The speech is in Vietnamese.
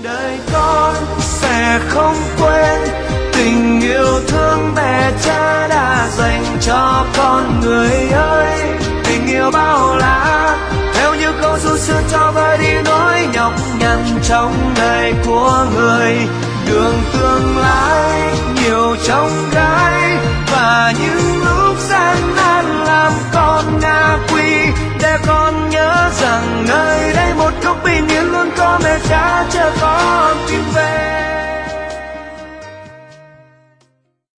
đời con sẽ không quên tình yêu thương mẹ cha đã dành cho con. Người ơi, tình yêu bao la theo như câu ru xưa cho vơi đi nỗi nhọc nhằn trong đời của người. Đường tương lai nhiều trong gai và những lúc gian nan làm con ngã quỵ, để con nhớ rằng nơi đây một góc bình yên luôn có mẹ cha chờ con tìm về.